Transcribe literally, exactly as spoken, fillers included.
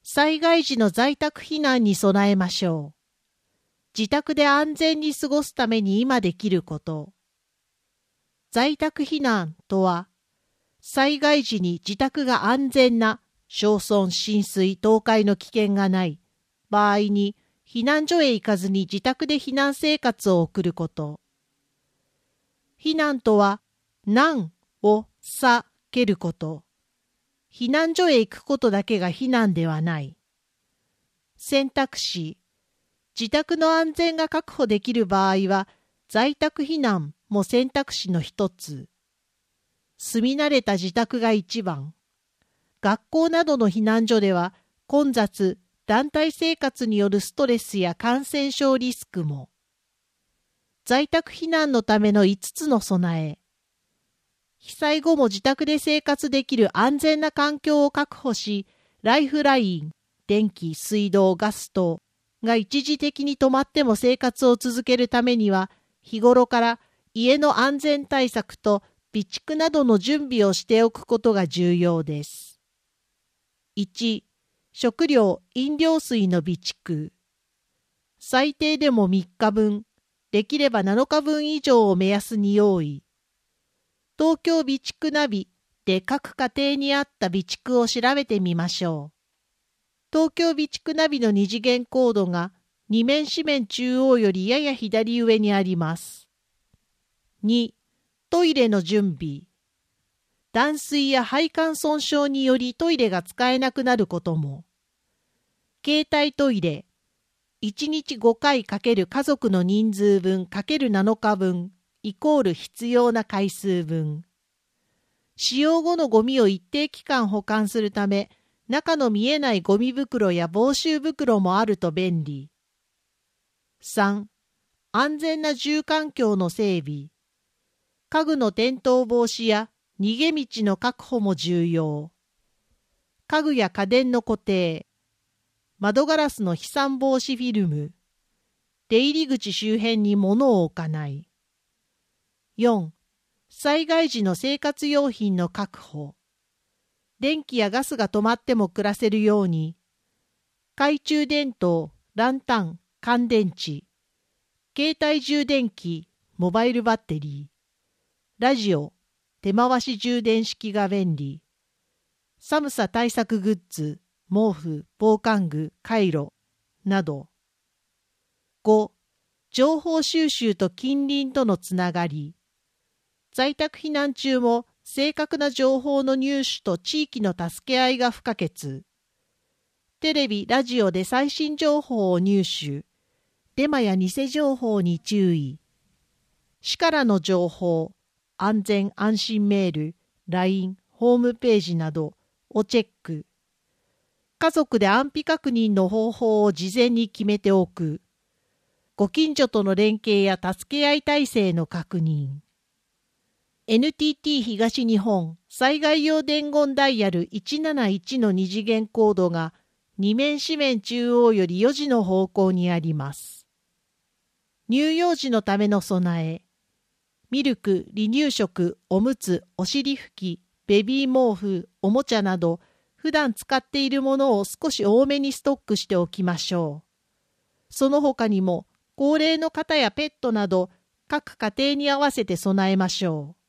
災害時の在宅避難に備えましょう。自宅で安全に過ごすために今できること。在宅避難とは、災害時に自宅が安全な、焼損、浸水、倒壊の危険がない場合に、避難所へ行かずに自宅で避難生活を送ること。避難とは、難を避けること。避難所へ行くことだけが避難ではない。選択肢。自宅の安全が確保できる場合は、在宅避難も選択肢の一つ。住み慣れた自宅が一番。学校などの避難所では、混雑、団体生活によるストレスや感染症リスクも。在宅避難のためのいつつの備え。被災後も自宅で生活できる安全な環境を確保し、ライフライン、電気、水道、ガス等が一時的に止まっても生活を続けるためには、日頃から家の安全対策と備蓄などの準備をしておくことが重要です。いち、食料・飲料水の備蓄。最低でもみっかぶん、できればなのかぶん以上を目安に用意。東京備蓄ナビで各家庭に合った備蓄を調べてみましょう。東京備蓄ナビの二次元コードが二面四面中央よりやや左上にあります。に、トイレの準備。断水や配管損傷によりトイレが使えなくなることも。携帯トイレ。いちにちごかいかける家族の人数分かけるなのかぶんイコール必要な回数分。使用後のゴミを一定期間保管するため、中の見えないゴミ袋や防臭袋もあると便利。さん、安全な住環境の整備。家具の転倒防止や逃げ道の確保も重要。家具や家電の固定。窓ガラスの飛散防止フィルム。出入り口周辺に物を置かない。よん、災害時の生活用品の確保。電気やガスが止まっても暮らせるように、懐中電灯、ランタン、乾電池、携帯充電器、モバイルバッテリー、ラジオ、手回し充電式が便利。寒さ対策グッズ、毛布、防寒具、カイロなど。ご、情報収集と近隣とのつながり。在宅避難中も正確な情報の入手と地域の助け合いが不可欠。テレビ、ラジオで最新情報を入手。デマや偽情報に注意。市からの情報、安全安心メール、ライン、ホームページなどをチェック。家族で安否確認の方法を事前に決めておく。ご近所との連携や助け合い体制の確認。エヌティーティー 東日本災害用伝言ダイヤルいちなないちの二次元コードが二面四面中央よりよじの方向にあります。乳幼児のための備え。ミルク、離乳食、おむつ、お尻拭き、ベビー毛布、おもちゃなど、普段使っているものを少し多めにストックしておきましょう。その他にも、高齢の方やペットなど、各家庭に合わせて備えましょう。